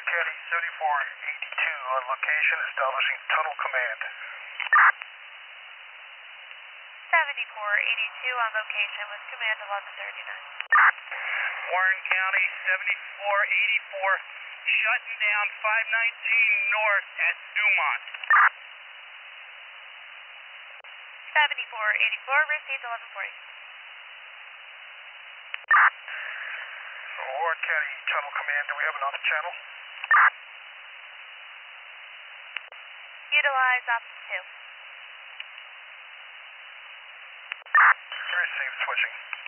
County 7482 on location, establishing tunnel command. 7482 on location with command 1139. Warren County 7484, shutting down 519 north at Dumont. 7484, received 1140. Warren County Tunnel Command, do we have another channel? Utilize option 2. Received, switching.